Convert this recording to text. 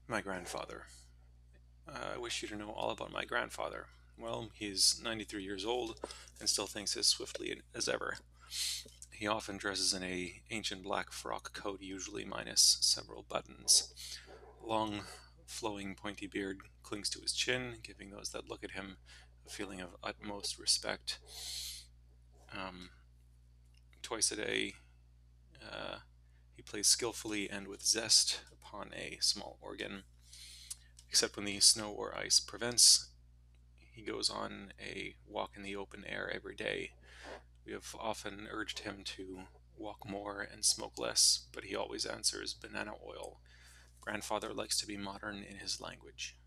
My grandfather. I wish you to know all about my grandfather. Well, he's 93 years old and still thinks as swiftly as ever. He often dresses in a ancient black frock coat, usually minus several buttons. Long, flowing, pointy beard clings to his chin, giving those that look at him a feeling of utmost respect. Um, Twice a day, uh, he plays skillfully and with zest upon a small organ. Except when the snow or ice prevents, he goes on a walk in the open air every day. We have often urged him to walk more and smoke less, but he always answers banana oil. Grandfather likes to be modern in his language.